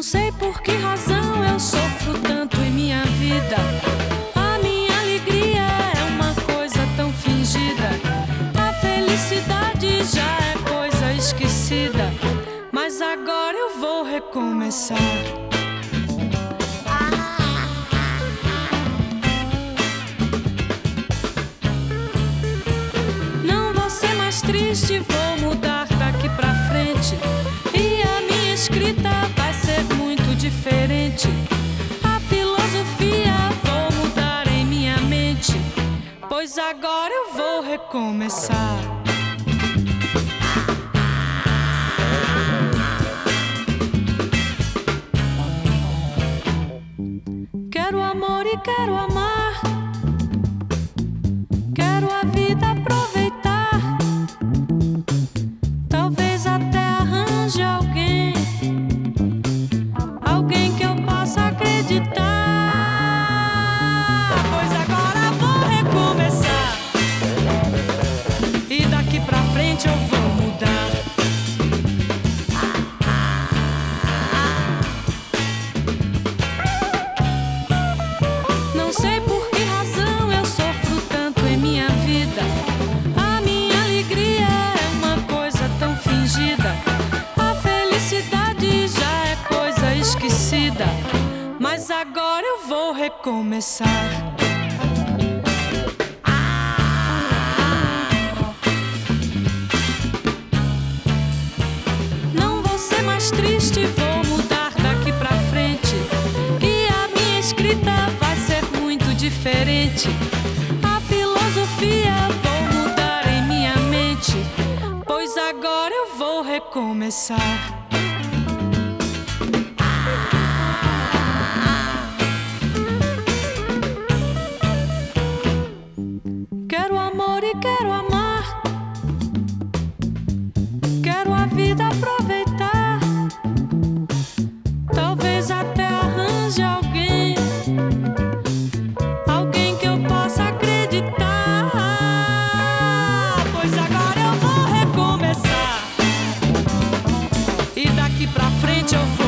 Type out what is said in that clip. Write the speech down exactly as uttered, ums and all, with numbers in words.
Não sei por que razão eu sofro tanto em minha vida. A minha alegria é uma coisa tão fingida. A felicidade já é coisa esquecida. Mas agora eu vou recomeçar. Não vou ser mais triste, vou mudar daqui pra frente. E a minha escrita vai ser muito diferente. A filosofia vou mudar em minha mente, pois agora eu vou recomeçar. Quero amor e quero amar. Quero a vida aproveitar. Talvez até arranje alguém, alguém que eu possa acreditar. Pois agora vou recomeçar. E daqui pra frente eu vou mudar. Não sei por que razão eu sofro tanto em minha vida. A minha alegria é uma coisa tão fingida. A felicidade já é coisa esquecida. Mas agora eu vou recomeçar. Não vou ser mais triste, vou mudar daqui pra frente. E a minha escrita vai ser muito diferente. A filosofia vou mudar em minha mente, pois agora eu vou recomeçar. Quero amor e quero amar. Quero a vida aproveitar. Talvez até arranje alguém, alguém que eu possa acreditar. Pois agora eu vou recomeçar. E daqui pra frente eu vou